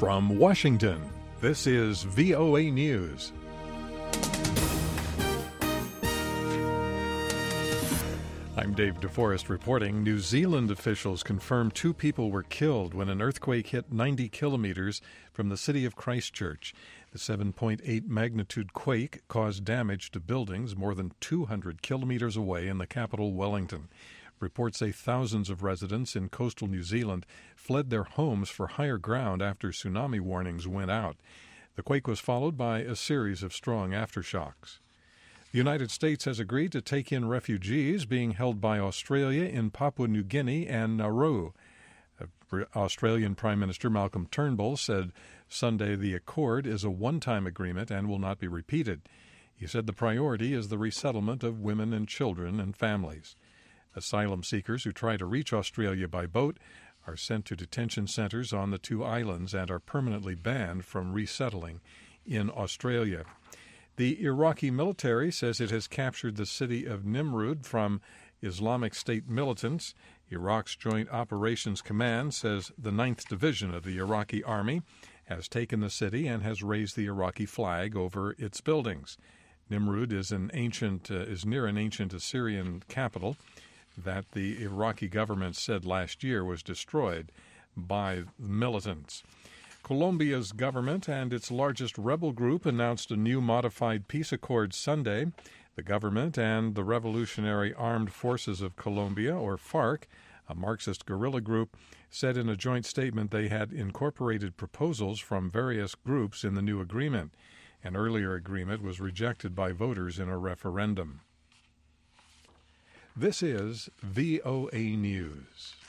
From Washington, this is VOA News. I'm Dave DeForest reporting. New Zealand officials confirm 2 people were killed when an earthquake hit 90 kilometers from the city of Christchurch. The 7.8 magnitude quake caused damage to buildings more than 200 kilometers away in the capital, Wellington. Reports say thousands of residents in coastal New Zealand fled their homes for higher ground after tsunami warnings went out. The quake was followed by a series of strong aftershocks. The United States has agreed to take in refugees being held by Australia in Papua New Guinea and Nauru. Australian Prime Minister Malcolm Turnbull said Sunday the accord is a one-time agreement and will not be repeated. He said the priority is the resettlement of women and children and families. Asylum seekers who try to reach Australia by boat are sent to detention centers on the 2 islands and are permanently banned from resettling in Australia. The Iraqi military says it has captured the city of Nimrud from Islamic State militants. Iraq's Joint Operations Command says the 9th Division of the Iraqi Army has taken the city and has raised the Iraqi flag over its buildings. Nimrud is near an ancient Assyrian capital that the Iraqi government said last year was destroyed by militants. Colombia's government and its largest rebel group announced a new modified peace accord Sunday. The government and the Revolutionary Armed Forces of Colombia, or FARC, a Marxist guerrilla group, said in a joint statement they had incorporated proposals from various groups in the new agreement. An earlier agreement was rejected by voters in a referendum. This is VOA News.